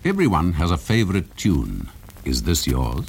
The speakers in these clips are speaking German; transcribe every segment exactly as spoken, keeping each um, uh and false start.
Everyone has a favorite tune. Is this yours?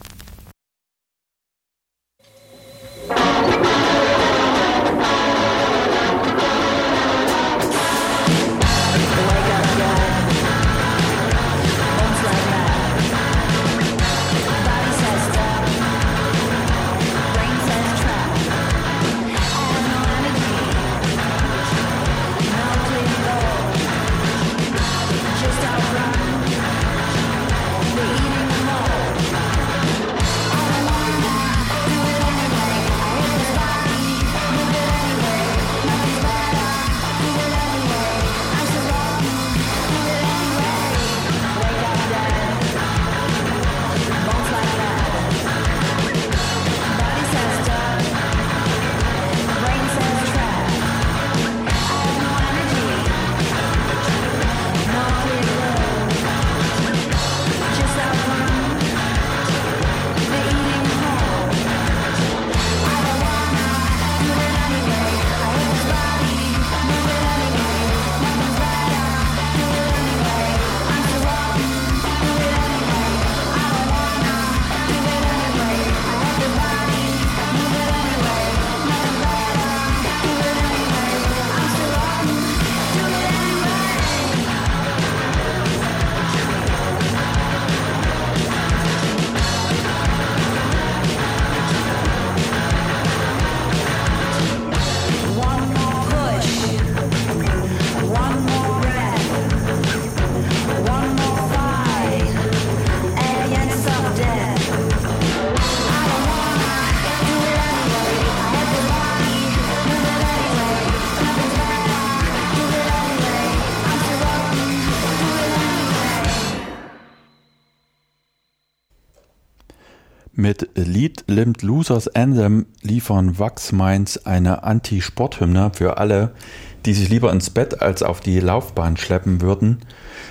Mit Lead Limbed Losers Anthem liefern Wax Minds eine Anti-Sport-Hymne für alle, die sich lieber ins Bett als auf die Laufbahn schleppen würden.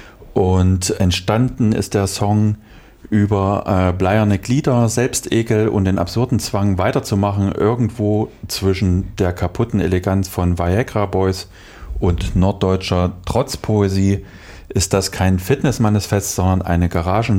Und entstanden ist der Song über äh, bleierne Glieder, Selbstekel und den absurden Zwang weiterzumachen, irgendwo zwischen der kaputten Eleganz von Viagra Boys und norddeutscher Trotzpoesie ist das kein Fitnessmanifest, sondern eine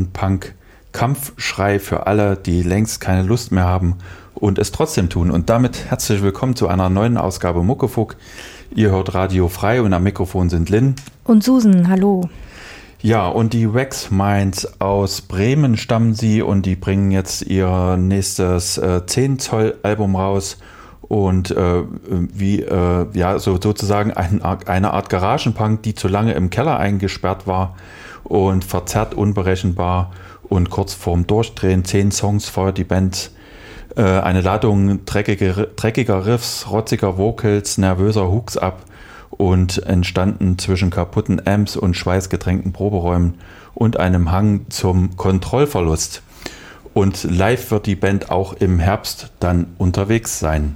Garagenpunk-Kampfschrei für alle, die längst keine Lust mehr haben und es trotzdem tun. Und damit herzlich willkommen zu einer neuen Ausgabe Muckefuck. Ihr hört Radio Frei und am Mikrofon sind Lynn und Susan. Hallo. Ja, und die Wax Minds aus Bremen stammen sie und die bringen jetzt ihr nächstes äh, zehn Zoll Album raus und äh, wie äh, ja so sozusagen ein, eine Art Garagenpunk, die zu lange im Keller eingesperrt war und verzerrt, unberechenbar und kurz vorm Durchdrehen. Zehn Songs feuert die Band äh, eine Ladung dreckige, dreckiger Riffs, rotziger Vocals, nervöser Hooks ab. Und entstanden zwischen kaputten Amps und schweißgetränkten Proberäumen und einem Hang zum Kontrollverlust. Und live wird die Band auch im Herbst dann unterwegs sein.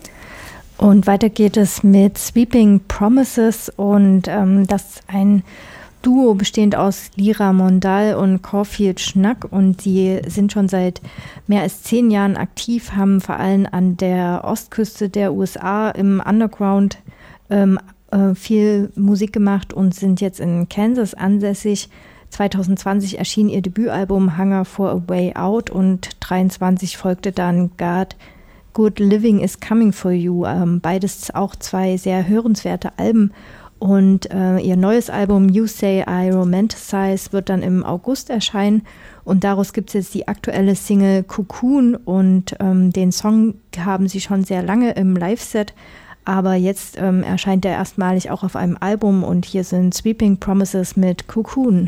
Und weiter geht es mit Sweeping Promises und ähm, das ist ein Duo bestehend aus Lira Mondal und Caulfield Schnack und die sind schon seit mehr als zehn Jahren aktiv, haben vor allem an der Ostküste der U S A im Underground ähm, viel Musik gemacht und sind jetzt in Kansas ansässig. zwanzig zwanzig erschien ihr Debütalbum Hunger for a Way Out und dreiundzwanzig folgte dann God, Good Living is Coming for You. Ähm, beides auch zwei sehr hörenswerte Alben. Und äh, ihr neues Album You Say I Romanticize wird dann im August erscheinen. Und daraus gibt es jetzt die aktuelle Single Cocoon. Und ähm, den Song haben sie schon sehr lange im Live-Set. Aber jetzt ähm, erscheint er erstmalig auch auf einem Album und hier sind Sweeping Promises mit Cocoon.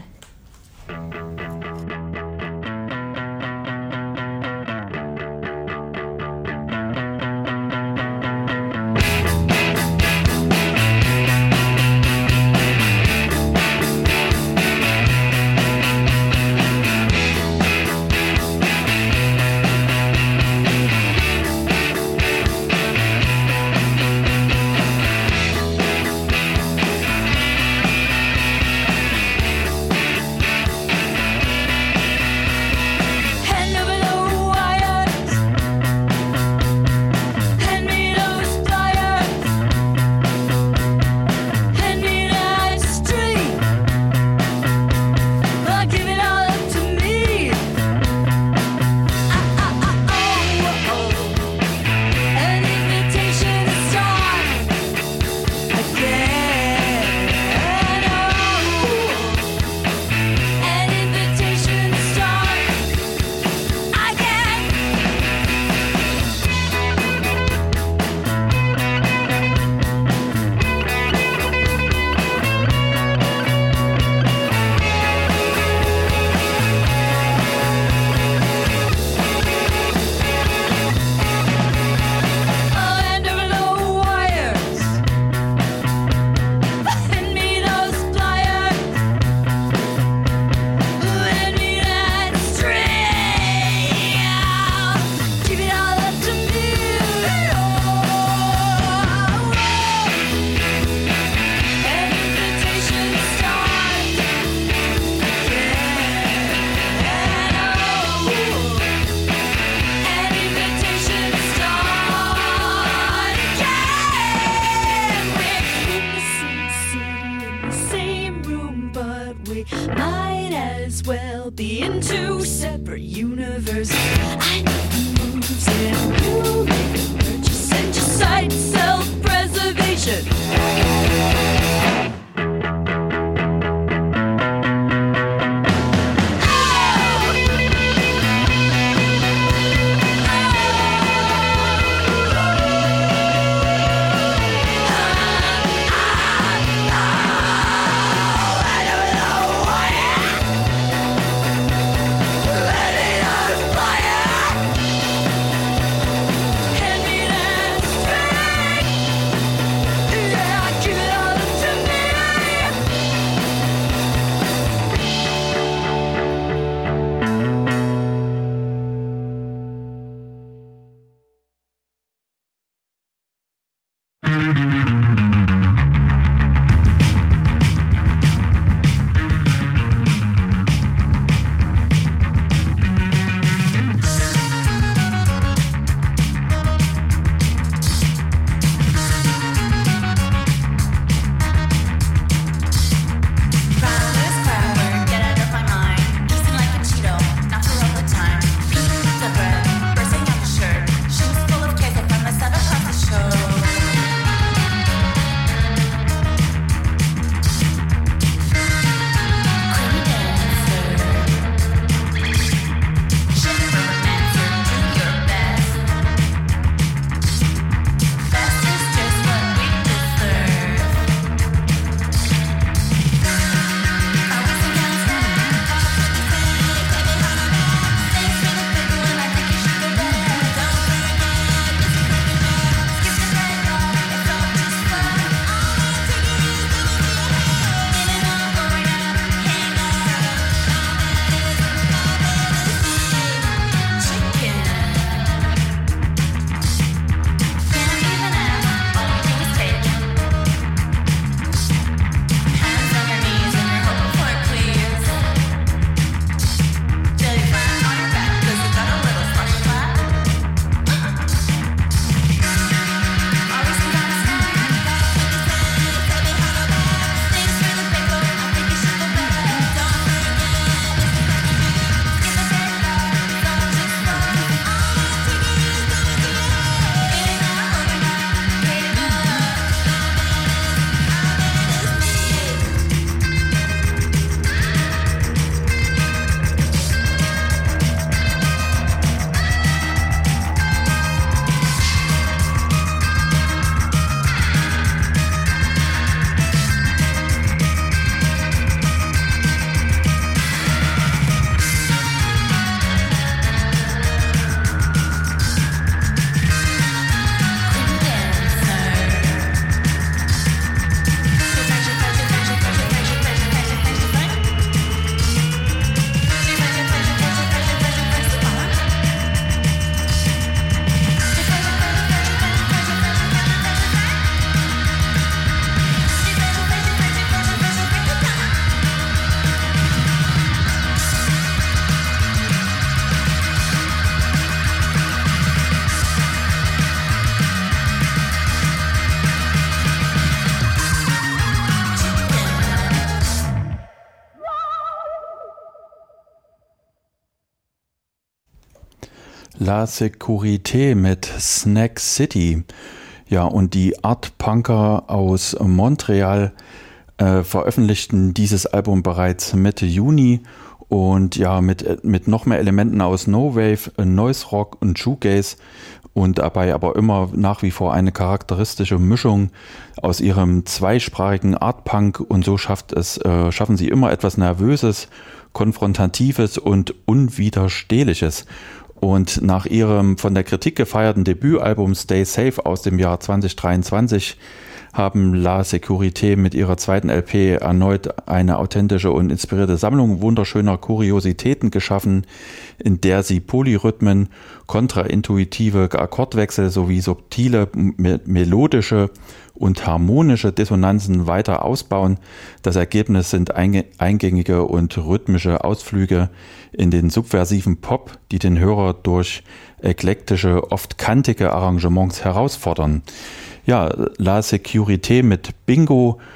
La Sécurité mit Snack City. Ja, und die Art Punker aus Montreal äh, veröffentlichten dieses Album bereits Mitte Juni und ja, mit, mit noch mehr Elementen aus No Wave, Noise Rock und Shoegaze und dabei aber immer nach wie vor eine charakteristische Mischung aus ihrem zweisprachigen Art Punk, und so schafft es, äh, schaffen sie immer etwas Nervöses, Konfrontatives und Unwiderstehliches. Und nach ihrem von der Kritik gefeierten Debütalbum Stay Safe aus dem Jahr zwanzig dreiundzwanzig haben La Sécurité mit ihrer zweiten L P erneut eine authentische und inspirierte Sammlung wunderschöner Kuriositäten geschaffen, in der sie Polyrhythmen, kontraintuitive Akkordwechsel sowie subtile, me- melodische und harmonische Dissonanzen weiter ausbauen. Das Ergebnis sind eingängige und rhythmische Ausflüge in den subversiven Pop, die den Hörer durch eklektische, oft kantige Arrangements herausfordern. Ja, La Sécurité mit Bingo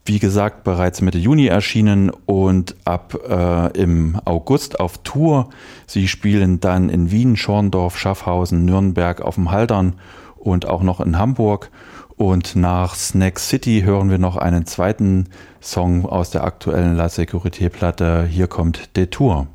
wie gesagt, bereits Mitte Juni erschienen und ab äh, im August auf Tour. Sie spielen dann in Wien, Schorndorf, Schaffhausen, Nürnberg, auf dem Haldern und auch noch in Hamburg. Und nach Snack City hören wir noch einen zweiten Song aus der aktuellen La Sécurité-Platte. Hier kommt Detour.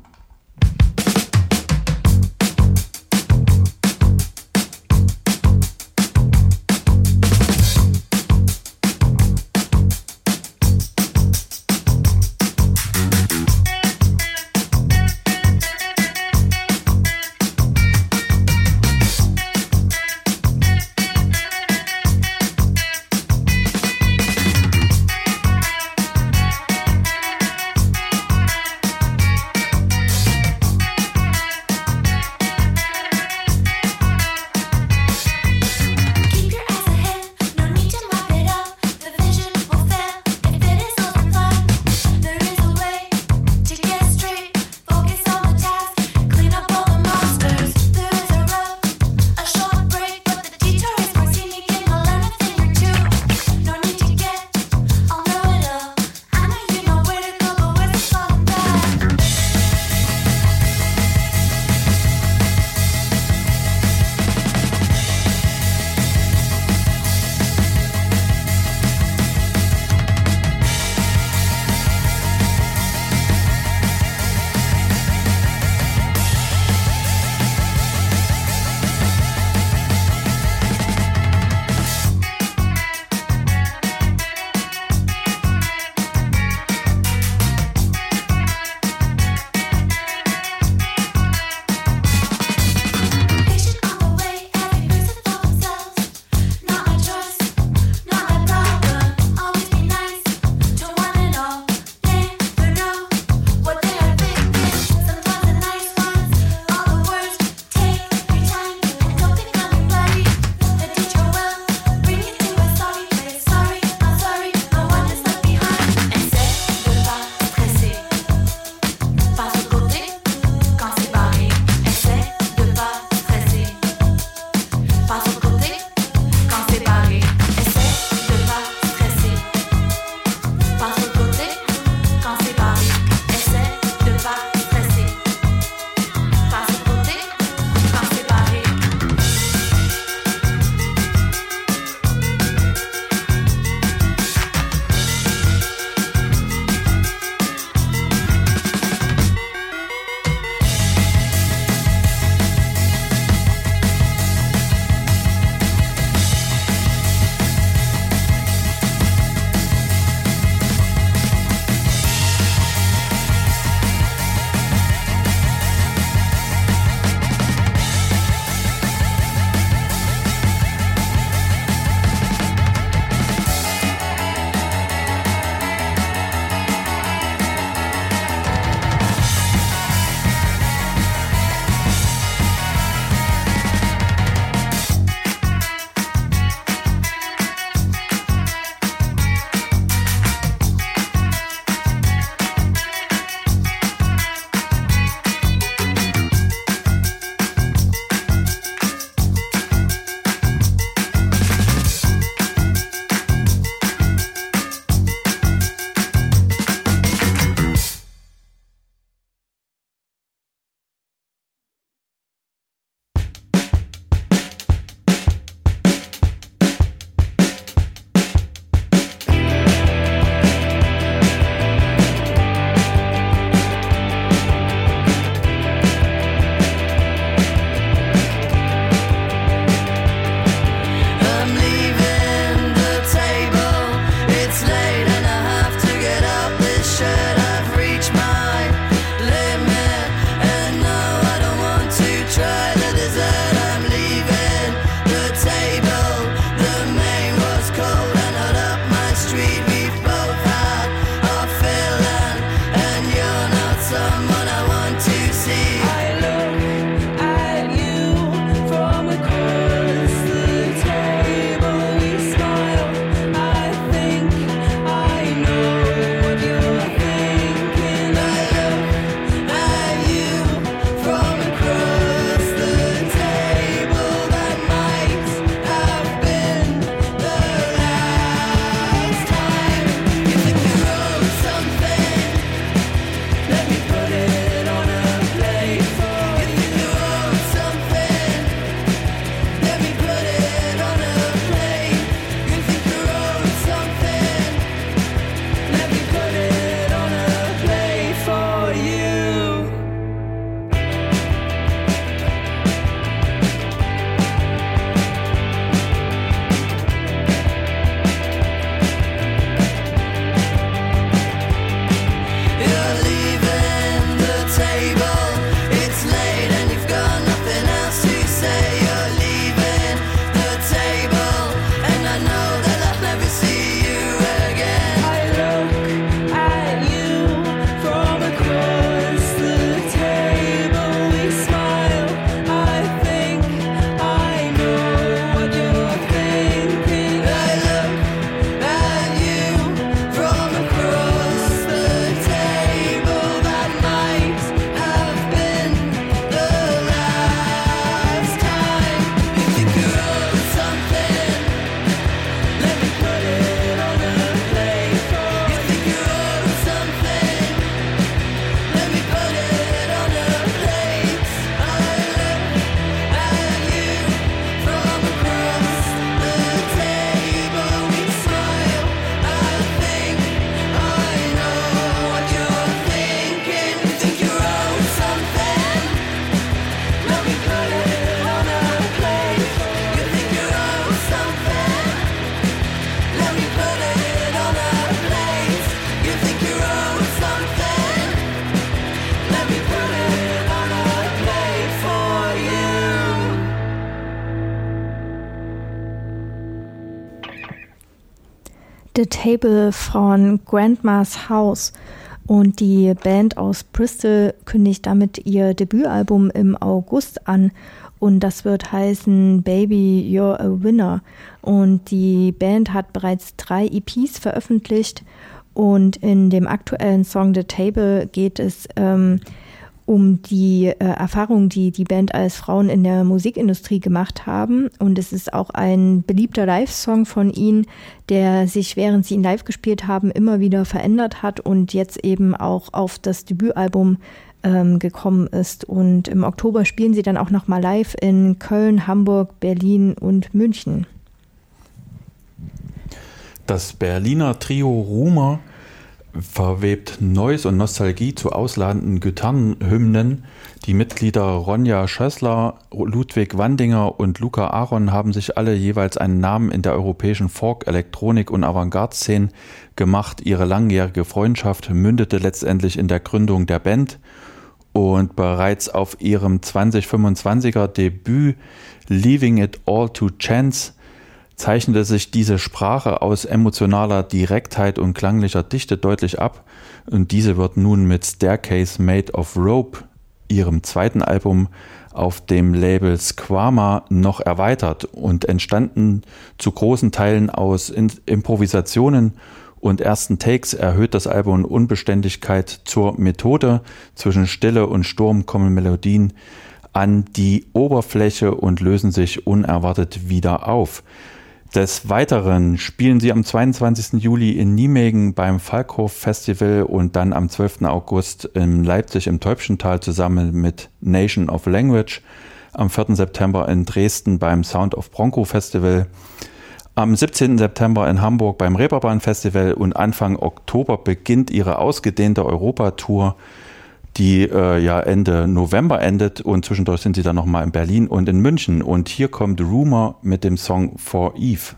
The Table von Grandma's House. Und die Band aus Bristol kündigt damit ihr Debütalbum im August an. Und das wird heißen Baby, You're a Winner. Und die Band hat bereits drei E Ps veröffentlicht. Und in dem aktuellen Song The Table geht es ähm, um die äh, Erfahrung, die die Band als Frauen in der Musikindustrie gemacht haben. Und es ist auch ein beliebter Live-Song von ihnen, der sich, während sie ihn live gespielt haben, immer wieder verändert hat und jetzt eben auch auf das Debütalbum ähm, gekommen ist. Und im Oktober spielen sie dann auch nochmal live in Köln, Hamburg, Berlin und München. Das Berliner Trio Rumer verwebt Neues und Nostalgie zu ausladenden Gitarrenhymnen. Die Mitglieder Ronja Schössler, Ludwig Wandinger und Luca Aaron haben sich alle jeweils einen Namen in der europäischen Folk-, Elektronik- und Avantgarde-Szene gemacht. Ihre langjährige Freundschaft mündete letztendlich in der Gründung der Band. Und bereits auf ihrem zwanzig fünfundzwanziger Debüt Leaving It All to Chance zeichnete sich diese Sprache aus emotionaler Direktheit und klanglicher Dichte deutlich ab. Und diese wird nun mit Staircase Made of Rope, ihrem zweiten Album auf dem Label Squama, noch erweitert und entstanden zu großen Teilen aus Improvisationen und ersten Takes erhöht das Album Unbeständigkeit zur Methode. Zwischen Stille und Sturm kommen Melodien an die Oberfläche und lösen sich unerwartet wieder auf. Des Weiteren spielen sie am zweiundzwanzigsten Juli in Nijmegen beim Falkhof Festival und dann am zwölften August in Leipzig im Täubchental zusammen mit Nation of Language, am vierten September in Dresden beim Sound of Bronco Festival, am siebzehnten September in Hamburg beim Reeperbahn Festival und Anfang Oktober beginnt ihre ausgedehnte Europatour, die äh, ja Ende November endet und zwischendurch sind sie dann nochmal in Berlin und in München. Und hier kommt Rumour mit dem Song For Eve.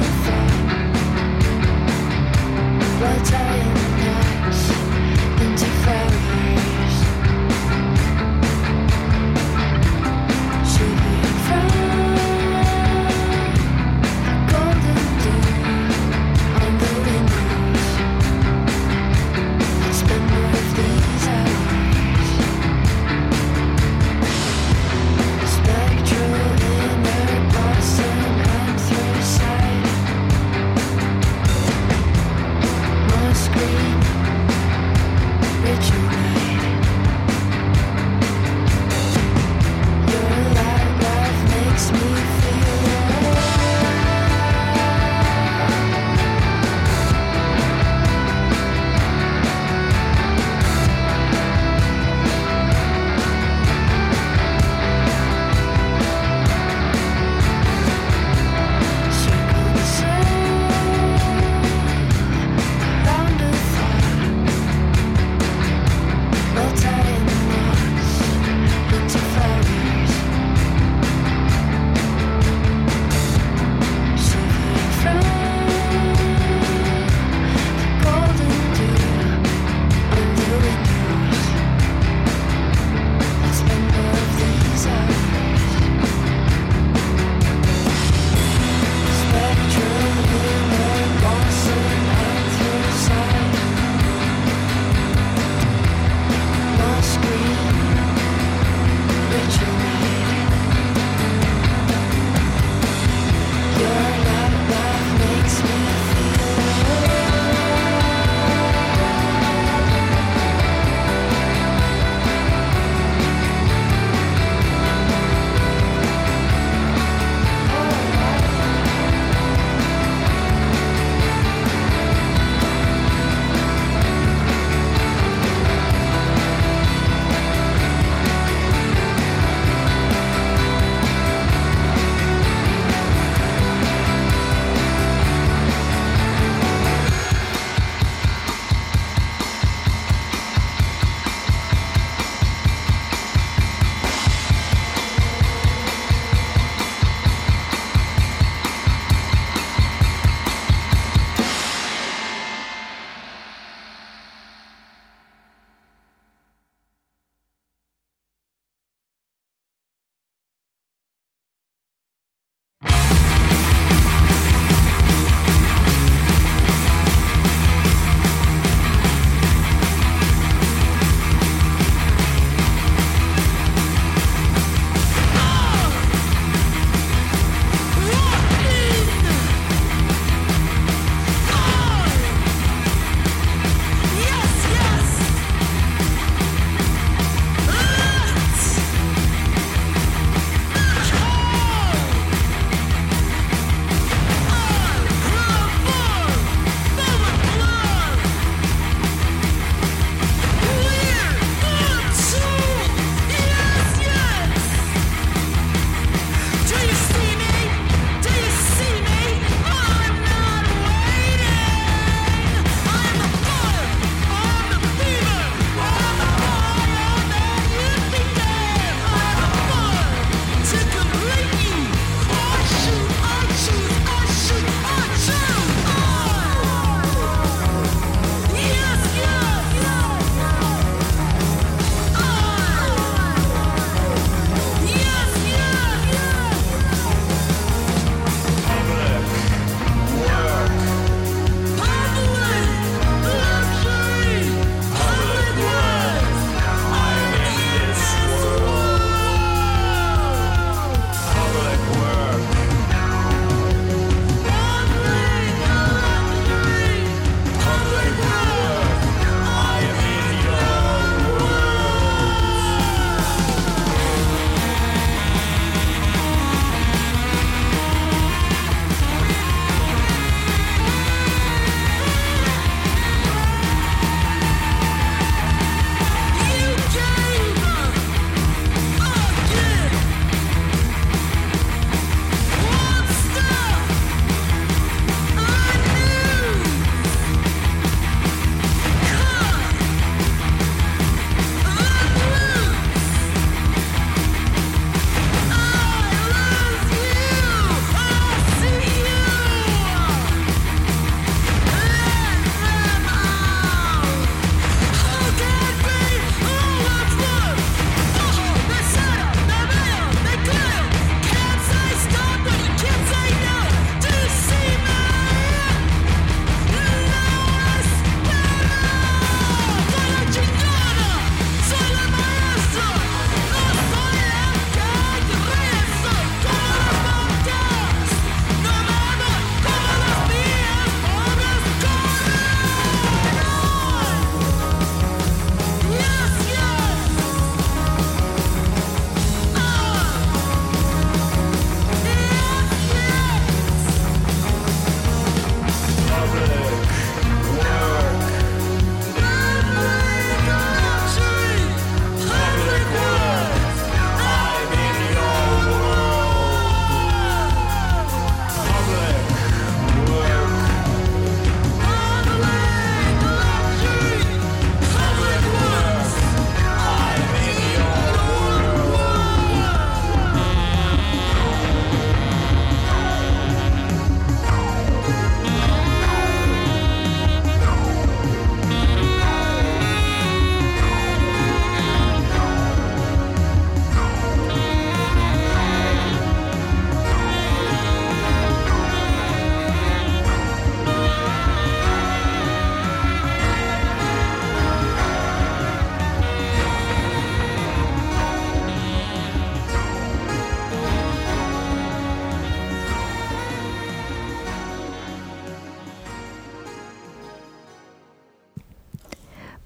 Into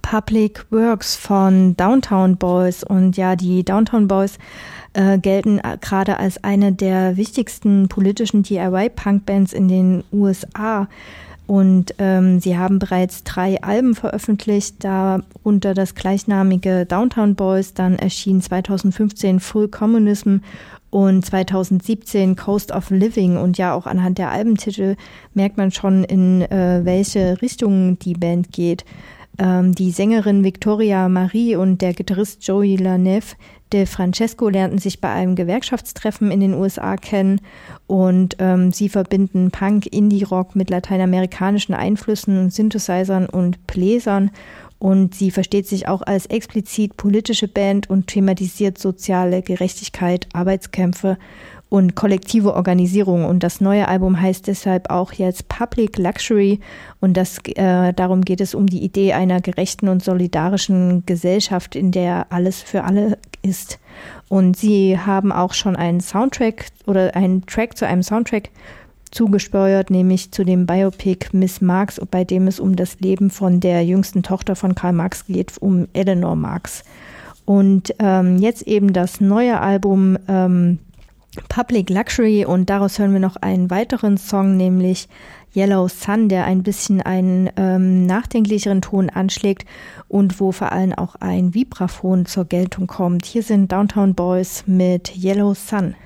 Public Works von Downtown Boys. Und ja, die Downtown Boys äh, gelten gerade als eine der wichtigsten politischen D I Y-Punk-Bands in den U S A. Und ähm, sie haben bereits drei Alben veröffentlicht, darunter das gleichnamige Downtown Boys, dann erschien zweitausendfünfzehn Full Communism und zweitausendsiebzehn Coast of Living. Und ja, auch anhand der Albentitel merkt man schon, in äh, welche Richtung die Band geht. Ähm, die Sängerin Victoria Marie und der Gitarrist Joey LaNeve De Francesco lernten sich bei einem Gewerkschaftstreffen in den U S A kennen und ähm, sie verbinden Punk, Indie-Rock mit lateinamerikanischen Einflüssen, Synthesizern und Bläsern, und sie versteht sich auch als explizit politische Band und thematisiert soziale Gerechtigkeit, Arbeitskämpfe und kollektive Organisierung. Und das neue Album heißt deshalb auch jetzt Public Luxury, und das, äh, darum geht es um die Idee einer gerechten und solidarischen Gesellschaft, in der alles für alle ist. Und sie haben auch schon einen Soundtrack oder einen Track zu einem Soundtrack zugesteuert, nämlich zu dem Biopic Miss Marx, bei dem es um das Leben von der jüngsten Tochter von Karl Marx geht, um Eleanor Marx. Und ähm, jetzt eben das neue Album ähm, Public Luxury, und daraus hören wir noch einen weiteren Song, nämlich Yellow Sun, der ein bisschen einen ähm, nachdenklicheren Ton anschlägt und wo vor allem auch ein Vibraphon zur Geltung kommt. Hier sind Downtown Boys mit Yellow Sun.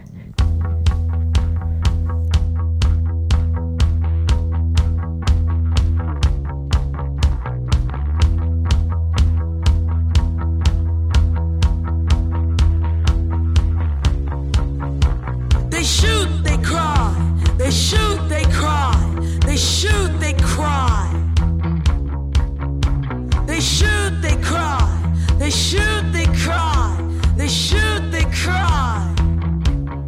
They shoot, they cry. They shoot, they cry. They shoot, they cry. They shoot, they cry. They shoot, they cry. They shoot, they cry.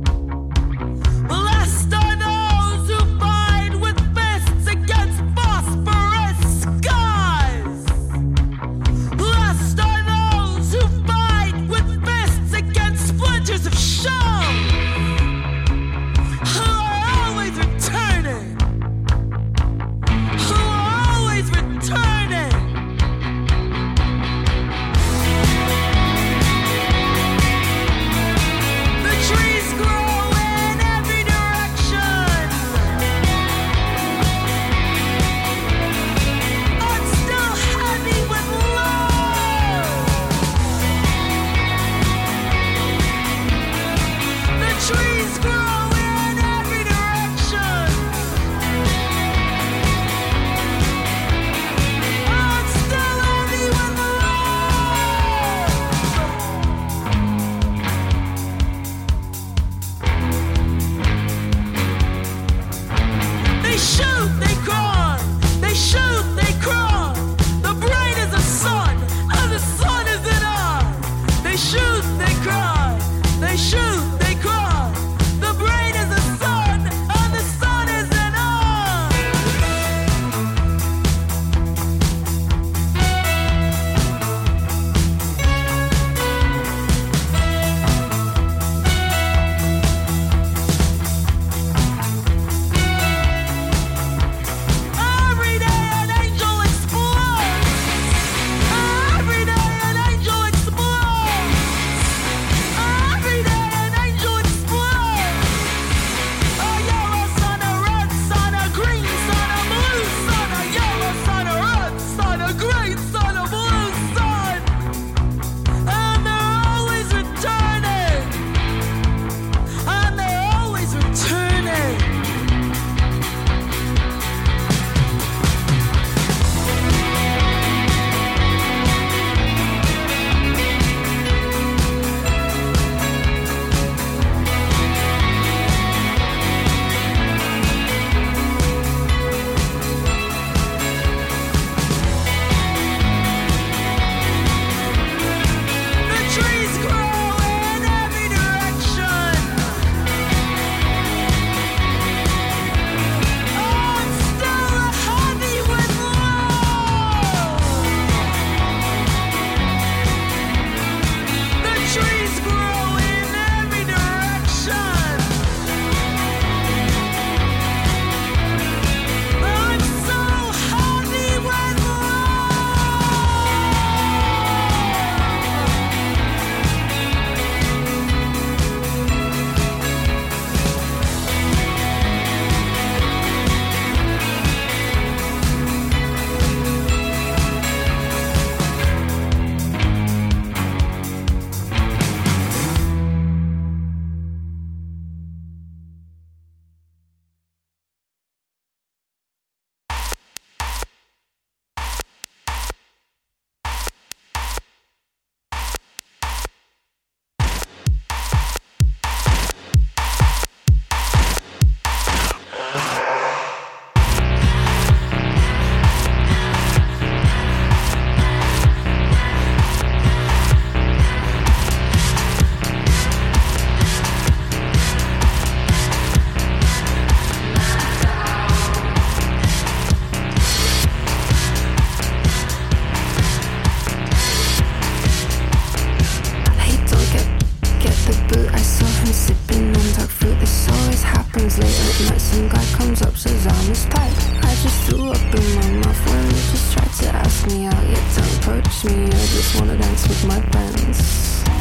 touch me, I just wanna dance with my friends.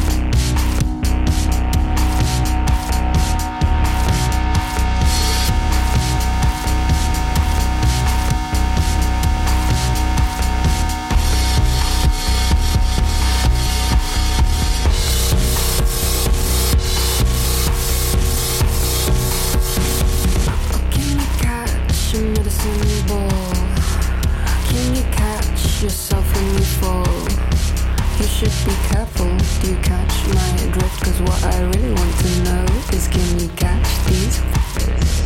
Yourself when you fall. You should be careful. Do you catch my drift? Cause what I really want to know is, can you catch these fish?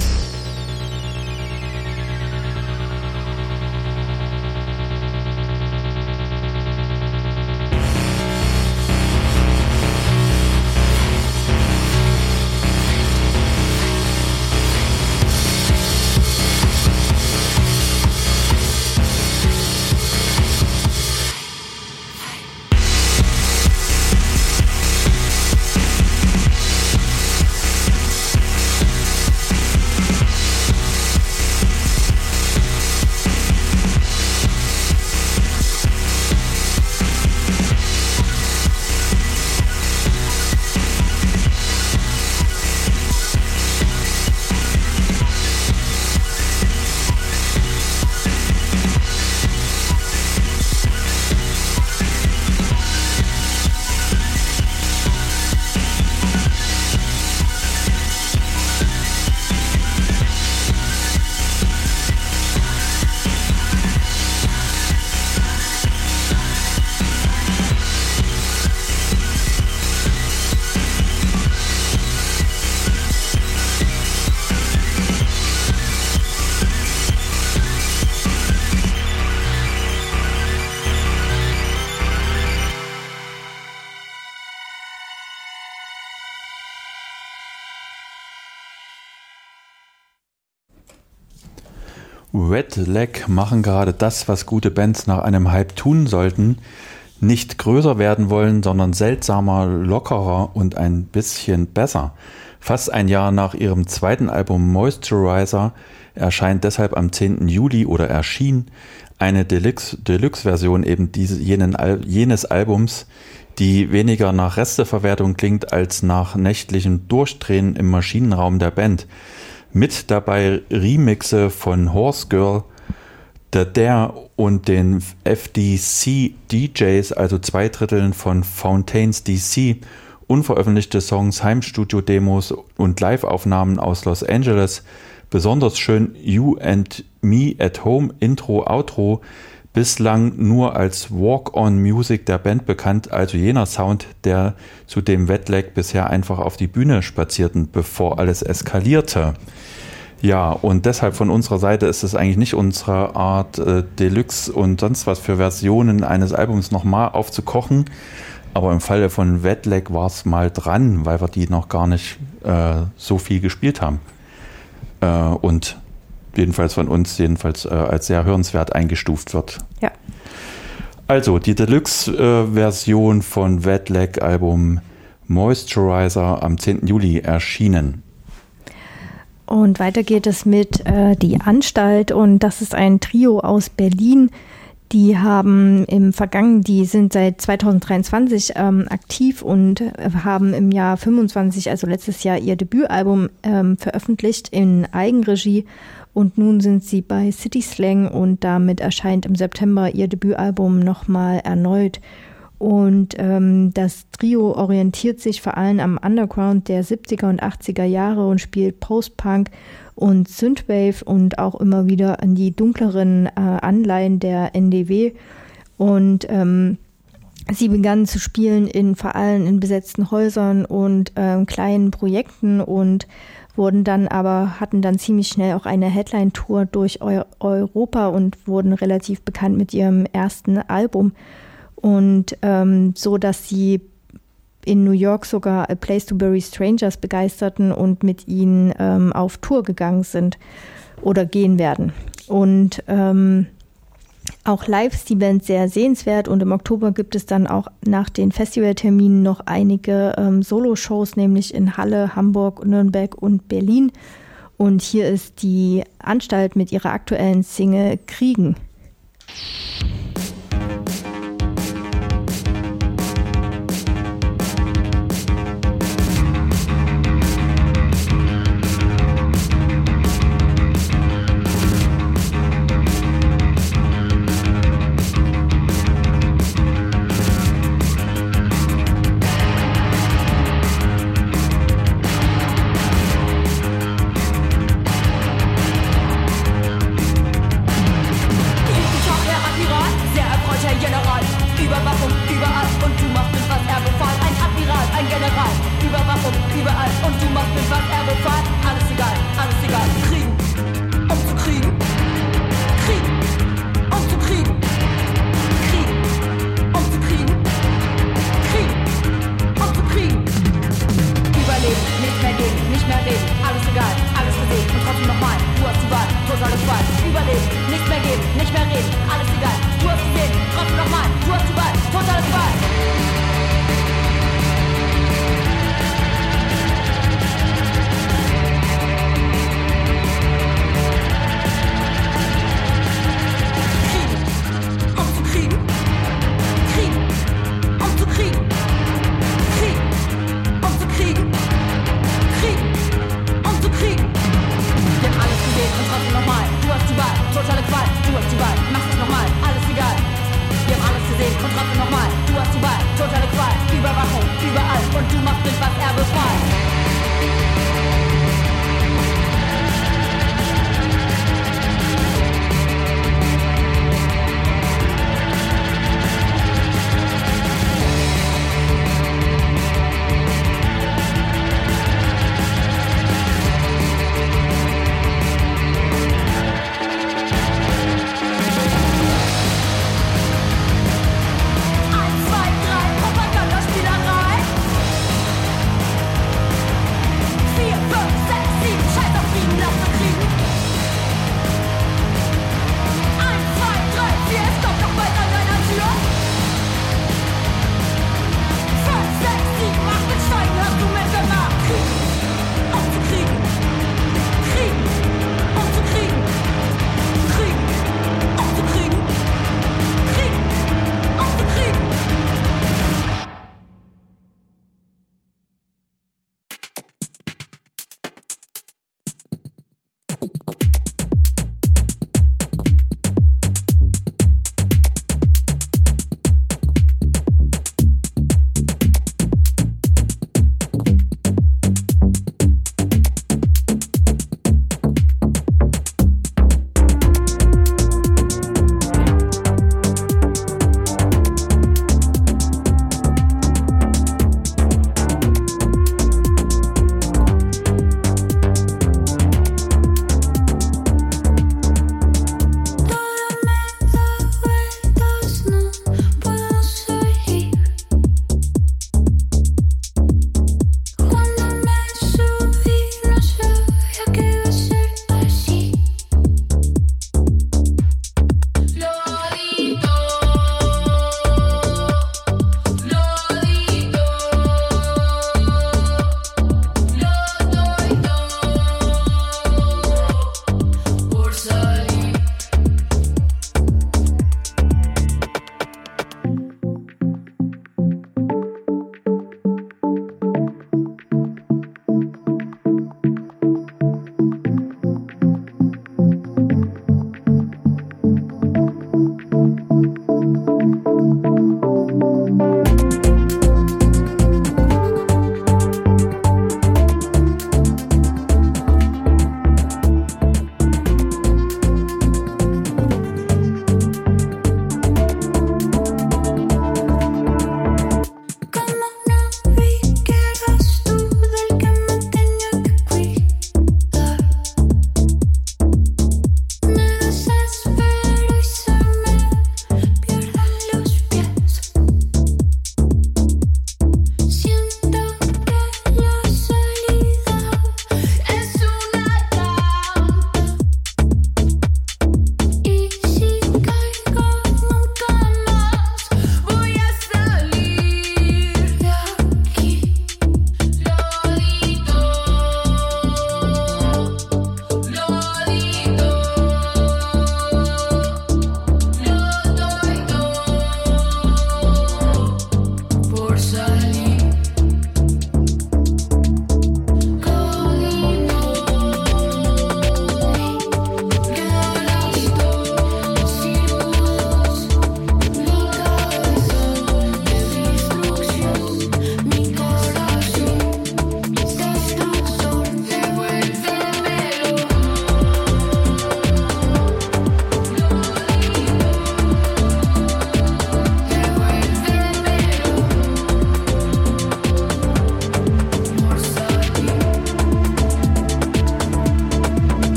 Wet Leg machen gerade das, was gute Bands nach einem Hype tun sollten. Nicht größer werden wollen, sondern seltsamer, lockerer und ein bisschen besser. Fast ein Jahr nach ihrem zweiten Album Moisturizer erscheint deshalb am zehnten Juli oder erschien eine Deluxe, Deluxe-Version eben diese, jenen, jenes Albums, die weniger nach Resteverwertung klingt als nach nächtlichem Durchdrehen im Maschinenraum der Band. Mit dabei Remixe von Horse Girl, The Dare und den F D C D Js, also zwei Dritteln von Fountains D C, unveröffentlichte Songs, Heimstudio-Demos und Live-Aufnahmen aus Los Angeles. Besonders schön You and Me at Home, Intro, Outro, bislang nur als Walk-on-Music der Band bekannt, also jener Sound, der zu dem Wet Leg bisher einfach auf die Bühne spazierten, bevor alles eskalierte. Ja, und deshalb von unserer Seite ist es eigentlich nicht unsere Art, äh, Deluxe und sonst was für Versionen eines Albums nochmal aufzukochen, aber im Falle von Wet Leg war es mal dran, weil wir die noch gar nicht äh, so viel gespielt haben. Äh, und jedenfalls von uns jedenfalls äh, als sehr hörenswert eingestuft wird. Ja. Also die Deluxe-Version äh, von Wet Leg Album Moisturizer am zehnten Juli erschienen. Und weiter geht es mit äh, Die Anstalt, und das ist ein Trio aus Berlin. Die haben im Vergangenen, die sind seit zweitausenddreiundzwanzig ähm, aktiv und haben im Jahr fünfundzwanzig, also letztes Jahr, ihr Debütalbum ähm, veröffentlicht in Eigenregie. Und nun sind sie bei City Slang und damit erscheint im September ihr Debütalbum nochmal erneut. Und ähm, das Trio orientiert sich vor allem am Underground der siebziger und achtziger Jahre und spielt Post-Punk und Synthwave und auch immer wieder an die dunkleren äh, Anleihen der N D W. Und ähm, sie begannen zu spielen in vor allem in besetzten Häusern und ähm, kleinen Projekten und wurden dann aber, hatten dann ziemlich schnell auch eine Headline-Tour durch Eu- Europa und wurden relativ bekannt mit ihrem ersten Album. Und ähm, so, dass sie in New York sogar A Place to Bury Strangers begeisterten und mit ihnen ähm, auf Tour gegangen sind oder gehen werden. Und ähm, auch live ist die Band sehr sehenswert, und im Oktober gibt es dann auch nach den Festivalterminen noch einige ähm, Solo-Shows, nämlich in Halle, Hamburg, Nürnberg und Berlin. Und hier ist die Anstalt mit ihrer aktuellen Single Kriegen.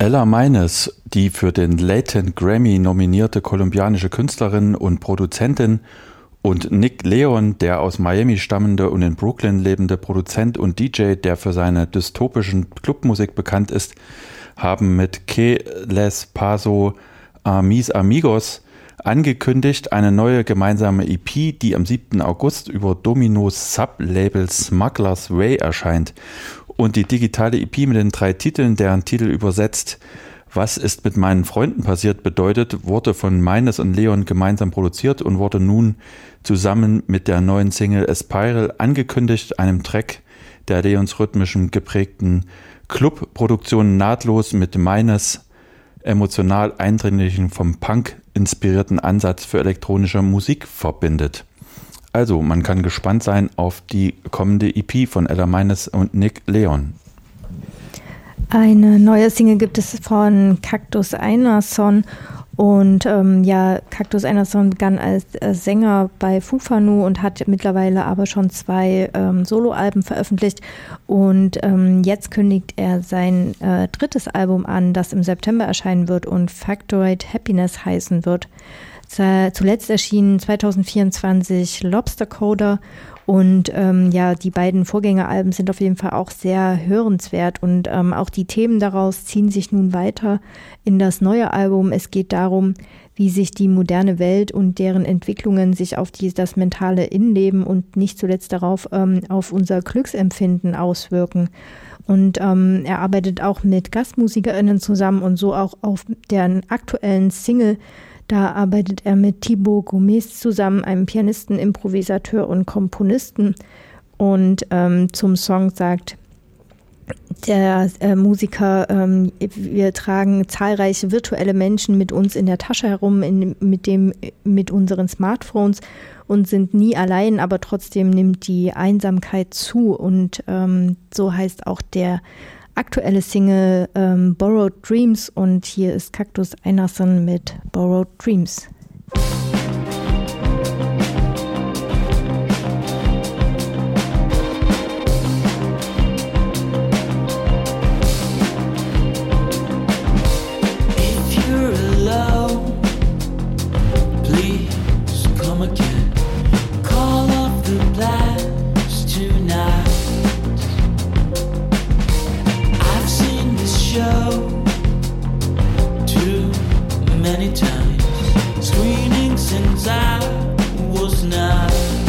Ella Meines, die für den Latin Grammy nominierte kolumbianische Künstlerin und Produzentin, und Nick Leon, der aus Miami stammende und in Brooklyn lebende Produzent und D J, der für seine dystopischen Clubmusik bekannt ist, haben mit Que Les Paso a Mis Amigos angekündigt eine neue gemeinsame E P, die am siebten August über Dominos Sublabel Smugglers Way erscheint. Und die digitale E P mit den drei Titeln, deren Titel übersetzt "Was ist mit meinen Freunden passiert" bedeutet, wurde von Meines und Leon gemeinsam produziert und wurde nun zusammen mit der neuen Single A Spiral angekündigt, einem Track der Leons rhythmischen geprägten Club-Produktion nahtlos mit Meines emotional eindringlichen, vom Punk inspirierten Ansatz für elektronische Musik verbindet. Also, man kann gespannt sein auf die kommende E P von Ella Meines und Nick Leon. Eine neue Single gibt es von Cactus Einarsson. Und ähm, ja, Cactus Einarsson begann als äh, Sänger bei Fufanu und hat mittlerweile aber schon zwei ähm, Soloalben veröffentlicht. Und ähm, jetzt kündigt er sein äh, drittes Album an, das im September erscheinen wird und Factoid Happiness heißen wird. Zuletzt erschien zwanzig vierundzwanzig Lobster Coder und ähm, ja, die beiden Vorgängeralben sind auf jeden Fall auch sehr hörenswert und ähm, auch die Themen daraus ziehen sich nun weiter in das neue Album. Es geht darum, wie sich die moderne Welt und deren Entwicklungen sich auf die, das mentale Innenleben und nicht zuletzt darauf ähm, auf unser Glücksempfinden auswirken. Und ähm, er arbeitet auch mit GastmusikerInnen zusammen und so auch auf deren aktuellen Single. Da arbeitet er mit Thibaut Gomez zusammen, einem Pianisten, Improvisateur und Komponisten. Und ähm, zum Song sagt der äh, Musiker, ähm, wir tragen zahlreiche virtuelle Menschen mit uns in der Tasche herum, in, mit, dem, mit unseren Smartphones und sind nie allein, aber trotzdem nimmt die Einsamkeit zu. Und ähm, so heißt auch der aktuelle Single ähm, Borrowed Dreams und hier ist Cactus Einarsson mit Borrowed Dreams. If you're alone, please come again. Call off the plans tonight. Show too many times, screening since I was nine.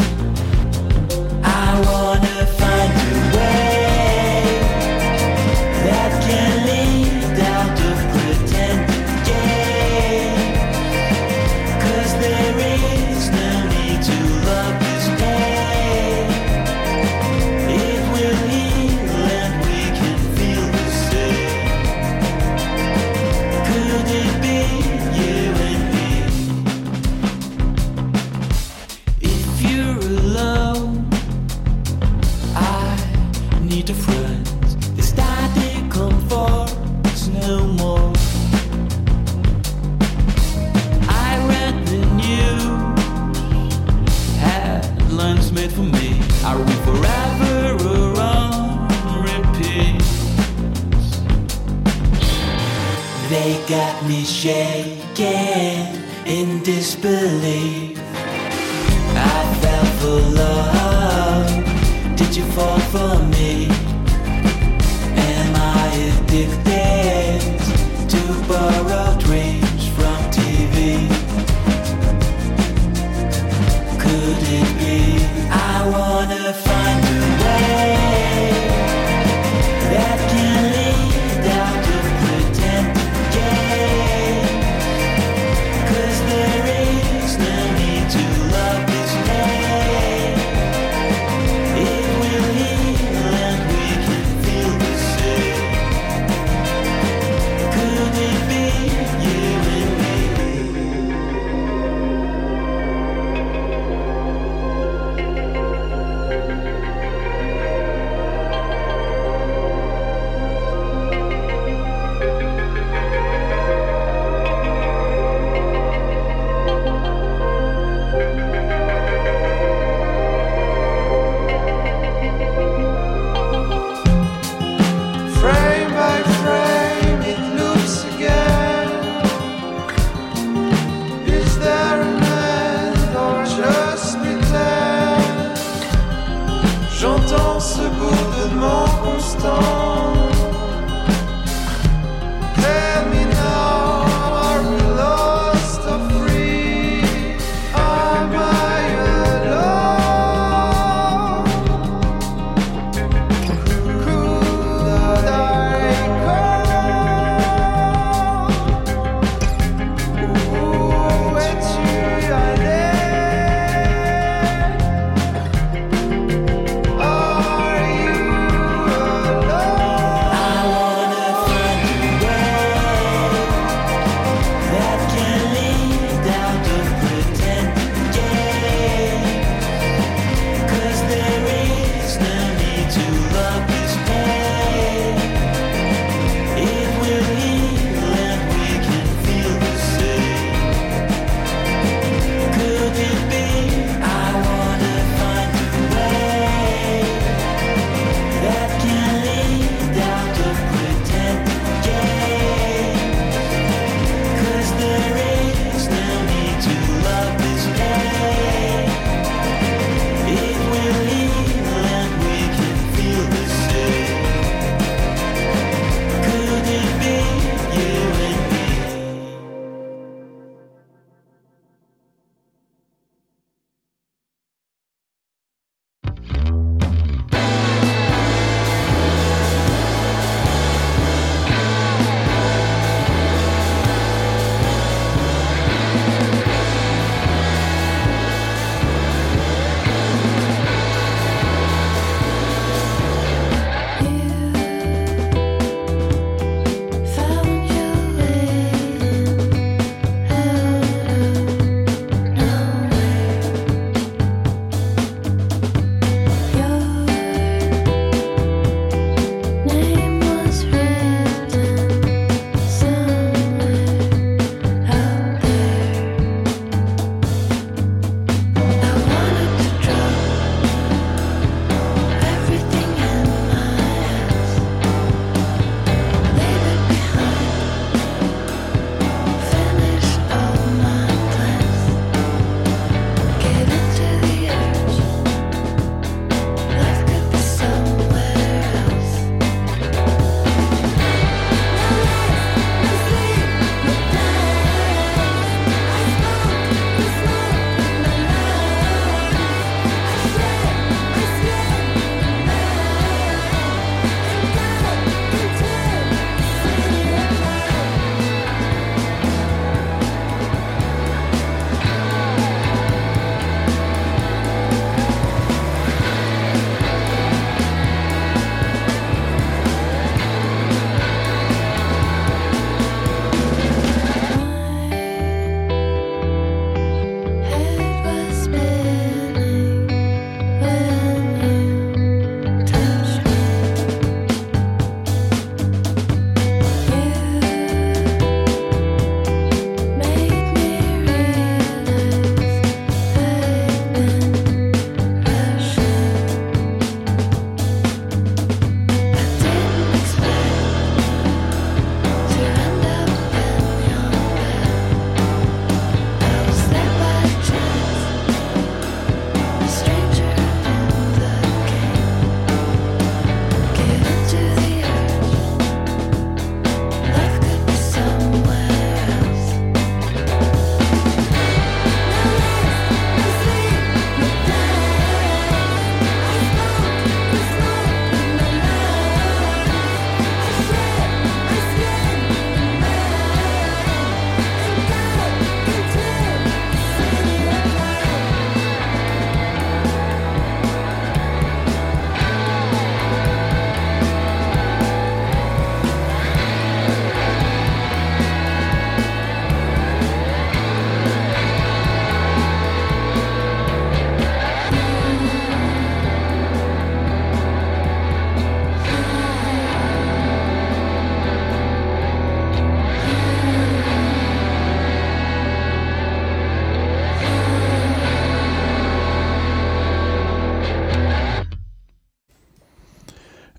I wanna find a way that can lead out of pretend games, 'cause there is no need to love this pain. It will heal and we can feel the same. Could it be you and me? If you're alone, I need a friend. The static comforts no more. I read the news, headlines made for me. Are we forever or on repeat? They got me shaking in disbelief. I fell for love. Did you fall for me? Am I addicted to borrowed dreams from T V? Could it be? I wanna find a way that can lead out of pretend. Cause there is no need to love this pain. It will heal and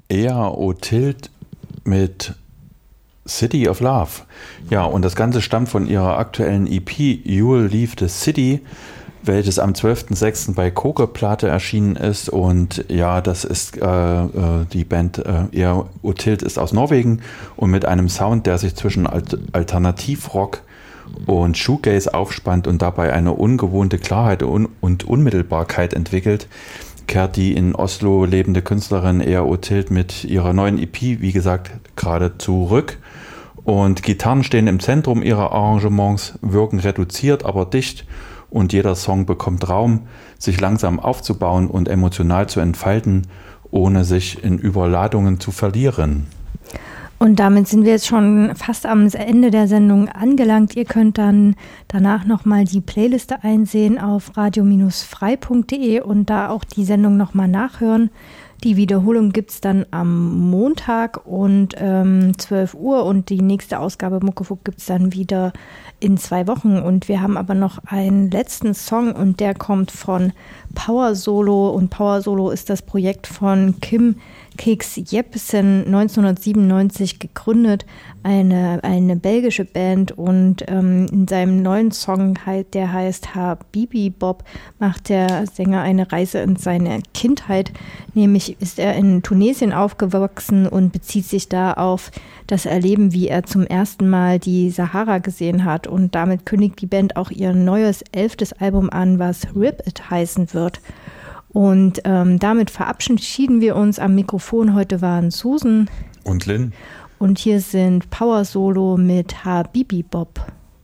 Ea Otilt mit City of Love. Ja, und das Ganze stammt von ihrer aktuellen E P You'll Leave the City, welches am zwölften sechsten bei Koke Platte erschienen ist. Und ja, das ist äh, die Band äh, Ea Otilt ist aus Norwegen und mit einem Sound, der sich zwischen Alt- Alternativrock und Shoegaze aufspannt und dabei eine ungewohnte Klarheit und, und Unmittelbarkeit entwickelt, kehrt die in Oslo lebende Künstlerin Ea Otilt mit ihrer neuen E P, wie gesagt, gerade zurück. Und Gitarren stehen im Zentrum ihrer Arrangements, wirken reduziert, aber dicht und jeder Song bekommt Raum, sich langsam aufzubauen und emotional zu entfalten, ohne sich in Überladungen zu verlieren. Und damit sind wir jetzt schon fast am Ende der Sendung angelangt. Ihr könnt dann danach nochmal die Playliste einsehen auf radio frei punkt de und da auch die Sendung nochmal nachhören. Die Wiederholung gibt es dann am Montag und ähm, zwölf Uhr und die nächste Ausgabe Muckefuck gibt es dann wieder in zwei Wochen. Und wir haben aber noch einen letzten Song und der kommt von Power Solo. Und Power Solo ist das Projekt von Kim Kix Jeppesen, neunzehnhundertsiebenundneunzig gegründet, eine, eine belgische Band, und ähm, in seinem neuen Song, halt, der heißt Habibi Bob, macht der Sänger eine Reise in seine Kindheit. Nämlich ist er in Tunesien aufgewachsen und bezieht sich da auf das Erleben, wie er zum ersten Mal die Sahara gesehen hat, und damit kündigt die Band auch ihr neues elftes Album an, was Rip It heißen wird. Und ähm, damit verabschieden wir uns am Mikrofon. Heute waren Susan und Lynn. Und hier sind Power Solo mit Habibi Bob.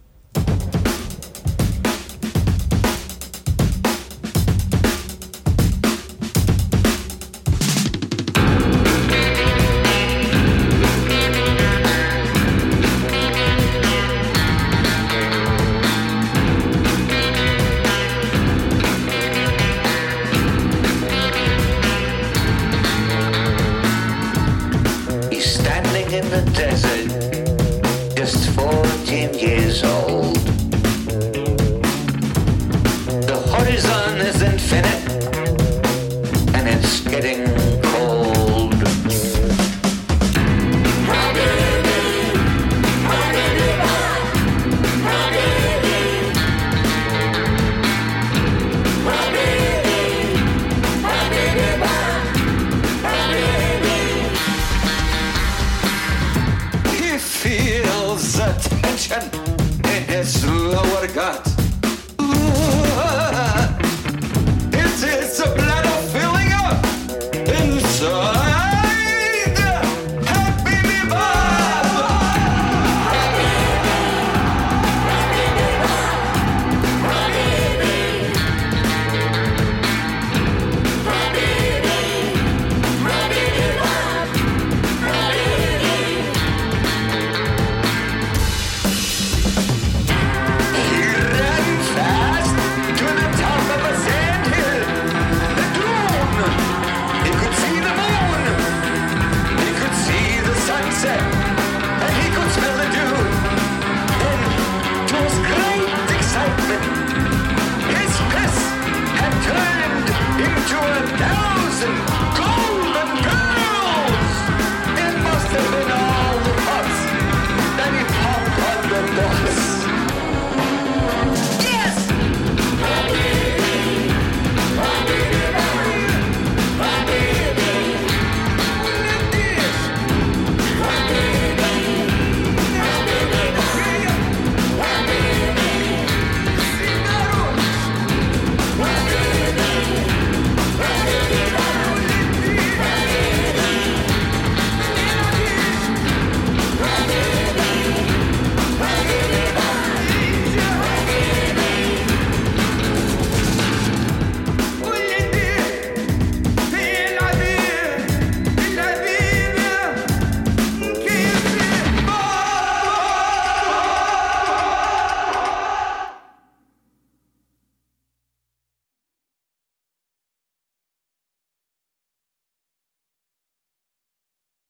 In the desert, just fourteen years old. The horizon is infinite, and it's getting cold. He feels the tension